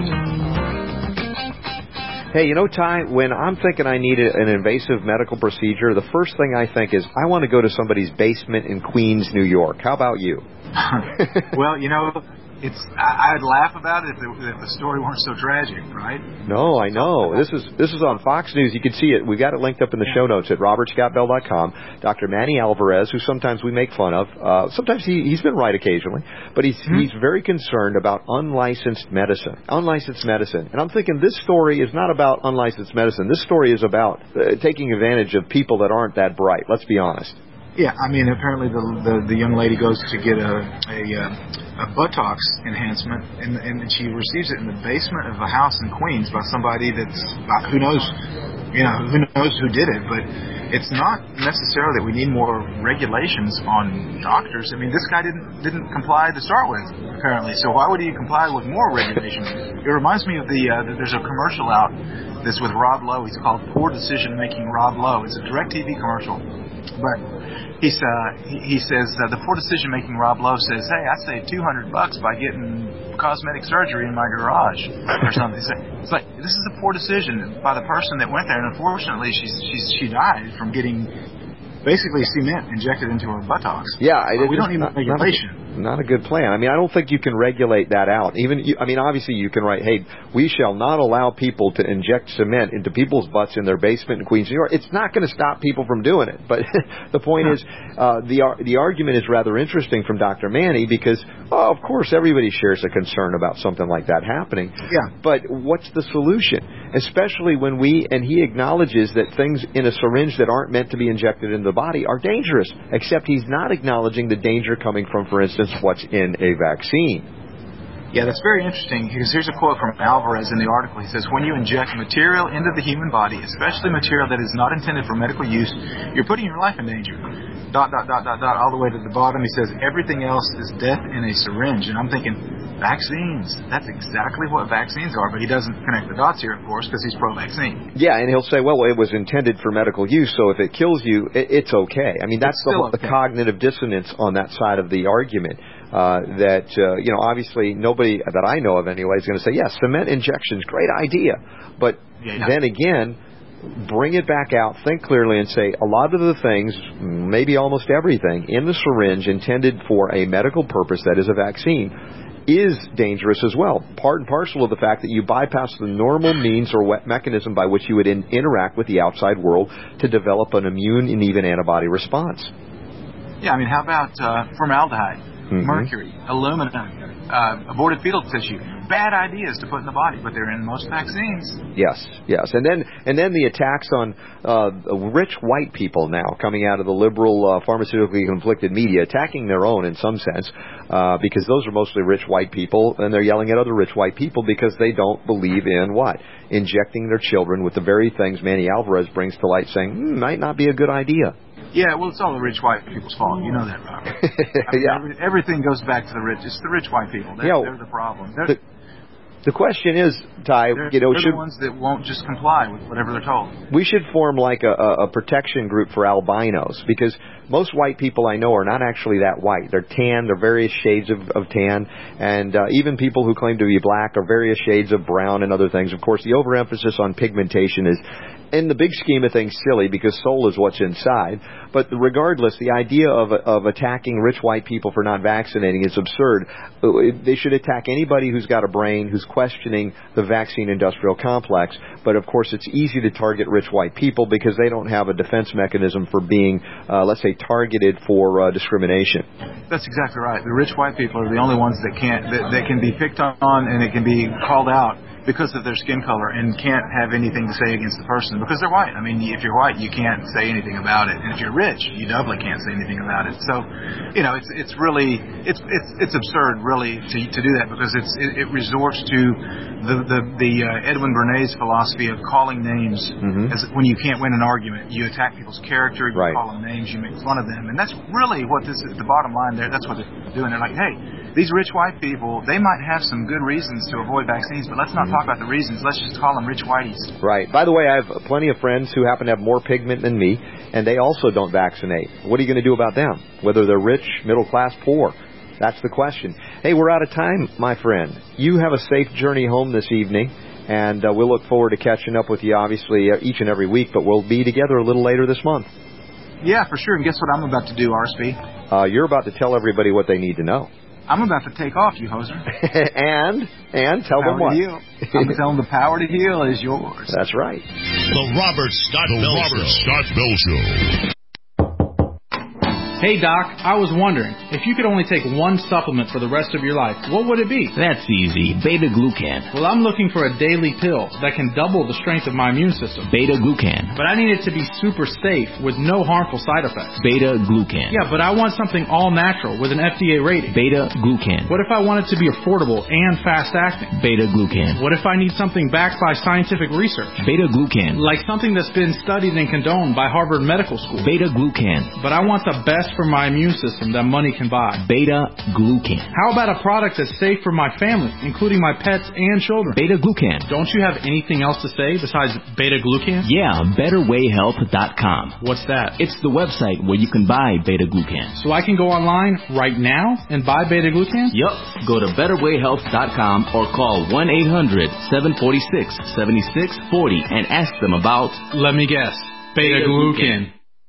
Hey, you know, Ty, when I'm thinking I need an invasive medical procedure, the first thing I think is I want to go to somebody's basement in Queens, New York. How about you? Well, you know, it's I, I'd laugh about it if, it if the story weren't so tragic, right? No, I know. This is this is on Fox News. You can see it. We've got it linked up in the show notes at robert scott bell dot com. Doctor Manny Alvarez, who sometimes we make fun of, uh, sometimes he, he's been right occasionally, but he's, mm-hmm. he's very concerned about unlicensed medicine. Unlicensed medicine. And I'm thinking this story is not about unlicensed medicine. This story is about uh, taking advantage of people that aren't that bright. Let's be honest. Yeah, I mean, apparently the the, the young lady goes to get a a, a Botox enhancement, and and she receives it in the basement of a house in Queens by somebody that's uh, who knows, you know, who knows who did it. But it's not necessarily that we need more regulations on doctors. I mean, this guy didn't didn't comply to start with, apparently. So why would he comply with more regulations? It reminds me of the uh, there's a commercial out that's with Rob Lowe. He's called Poor Decision Making Rob Lowe. It's a DirecTV commercial. But he's, uh, he, he says uh, the poor decision-making Rob Lowe says, hey, I saved two hundred bucks by getting cosmetic surgery in my garage or something. It's like, this is a poor decision by the person that went there, and unfortunately she's, she's, she died from getting basically cement injected into her buttocks. Yeah, I well, we don't need not, regulation. Not a, not a good plan. I mean, I don't think you can regulate that out. Even, you, I mean, obviously you can write, hey, we shall not allow people to inject cement into people's butts in their basement in Queens, New York. It's not going to stop people from doing it. But the point is, uh, the the argument is rather interesting from Doctor Manny because, oh, of course, everybody shares a concern about something like that happening. Yeah. But what's the solution? Especially when we, and he acknowledges that things in a syringe that aren't meant to be injected into the body are dangerous, except he's not acknowledging the danger coming from, for instance, what's in a vaccine. Yeah, that's very interesting because here's a quote from Alvarez in the article. He says, when you inject material into the human body, especially material that is not intended for medical use, you're putting your life in danger. Dot, dot, dot, dot, dot, all the way to the bottom. He says, everything else is death in a syringe. And I'm thinking, vaccines. That's exactly what vaccines are. But he doesn't connect the dots here, of course, because he's pro-vaccine. Yeah, and he'll say, well, it was intended for medical use, so if it kills you, it, it's okay. I mean, that's the, okay. the cognitive dissonance on that side of the argument. Uh, that, uh, you know, obviously nobody that I know of anyway is going to say, yes, cement injections, great idea. But yeah. then again, bring it back out, think clearly, and say a lot of the things, maybe almost everything, in the syringe intended for a medical purpose, that is a vaccine, is dangerous as well. Part and parcel of the fact that you bypass the normal means or mechanism by which you would in, interact with the outside world to develop an immune and even antibody response. Yeah, I mean, how about uh, formaldehyde? Mm-hmm. Mercury, aluminum, uh, aborted fetal tissue. Bad ideas to put in the body, but they're in most vaccines. Yes, yes. And then and then the attacks on uh, rich white people now coming out of the liberal, uh, pharmaceutically conflicted media, attacking their own in some sense, uh, because those are mostly rich white people, and they're yelling at other rich white people because they don't believe in what? Injecting their children with the very things Manny Alvarez brings to light, saying, hmm, might not be a good idea. Yeah, well, it's all the rich white people's fault. You know that, Robert. I mean, yeah. every, everything goes back to the rich. It's the rich white people. They're, you know, they're the problem. They're, the, the question is, Ty, they're, you know, they're should, the ones that won't just comply with whatever they're told. We should form like a, a protection group for albinos, because most white people I know are not actually that white. They're tan. They're various shades of, of tan. And uh, even people who claim to be black are various shades of brown and other things. Of course, the overemphasis on pigmentation is, in the big scheme of things, silly, because soul is what's inside. But regardless, the idea of of attacking rich white people for not vaccinating is absurd. They should attack anybody who's got a brain, who's questioning the vaccine industrial complex. But, of course, it's easy to target rich white people because they don't have a defense mechanism for being, uh, let's say, targeted for uh, discrimination. That's exactly right. The rich white people are the only ones that can't that, that can be picked on and it can be called out because of their skin color and can't have anything to say against the person because they're white. I mean, if you're white, you can't say anything about it, and if you're rich, you doubly can't say anything about it. So, you know, it's it's really it's it's it's absurd, really, to to do that because it's it, it resorts to the the the uh, Edwin Bernays philosophy of calling names. Mm-hmm. As when you can't win an argument, you attack people's character, you right. call them names, you make fun of them, and that's really what this is. The bottom line there. That's what they're doing. They're like, hey, these rich white people, they might have some good reasons to avoid vaccines, but let's not talk about the reasons. Let's just call them rich whiteys. Right. By the way, I have plenty of friends who happen to have more pigment than me, and they also don't vaccinate. What are you going to do about them? Whether they're rich, middle class, poor? That's the question. Hey, we're out of time, my friend. You have a safe journey home this evening, and uh, we'll look forward to catching up with you, obviously, uh, each and every week, but we'll be together a little later this month. Yeah, for sure. And guess what I'm about to do, R S P? Uh, you're about to tell everybody what they need to know. I'm about to take off, you hoser. and and tell power them what. To heal. I'm telling them the power to heal is yours. That's right. The Robert Scott the Bell Robert Show. Scott Bell Show. Hey, Doc, I was wondering, if you could only take one supplement for the rest of your life, what would it be? That's easy. Beta-glucan. Well, I'm looking for a daily pill that can double the strength of my immune system. Beta-glucan. But I need it to be super safe with no harmful side effects. Beta-glucan. Yeah, but I want something all-natural with an F D A rating. Beta-glucan. What if I want it to be affordable and fast-acting? Beta-glucan. What if I need something backed by scientific research? Beta-glucan. Like something that's been studied and condoned by Harvard Medical School. Beta-glucan. But I want the best best for my immune system that money can buy? Beta-glucan. How about a product that's safe for my family, including my pets and children? Beta-glucan. Don't you have anything else to say besides beta-glucan? Yeah, better way health dot com. What's that? It's the website where you can buy beta-glucan. So I can go online right now and buy beta-glucan? Yup. Go to better way health dot com or call one eight hundred seven four six seven six four zero and ask them about... Let me guess. Beta-glucan.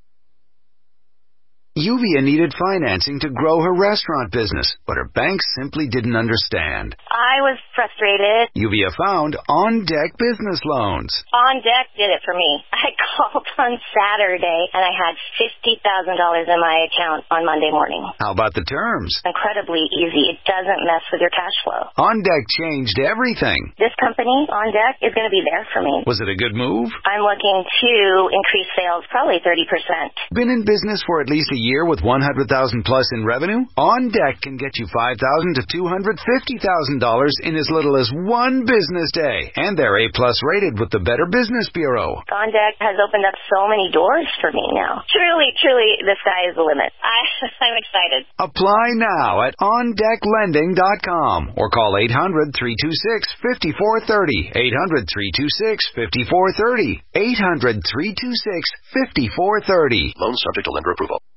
Yuvia needed financing to grow her restaurant business, but her bank simply didn't understand. I was frustrated. Yuvia found On Deck Business Loans. On Deck did it for me. I called on Saturday, and I had fifty thousand dollars in my account on Monday morning. How about the terms? Incredibly easy. It doesn't mess with your cash flow. On Deck changed everything. This company, On Deck, is going to be there for me. Was it a good move? I'm looking to increase sales probably thirty percent. Been in business for at least a year with one hundred thousand dollars plus in revenue? On Deck can get you five thousand dollars to two hundred fifty thousand dollars in as little as one business day. And they're A plus rated with the Better Business Bureau. On Deck has opened up so many doors for me now. Truly, truly, the sky is the limit. I, I'm excited. Apply now at on deck lending dot com or call eight hundred three two six five four three zero. eight hundred three two six five four three zero. eight hundred three two six five four three zero. Loan subject to lender approval.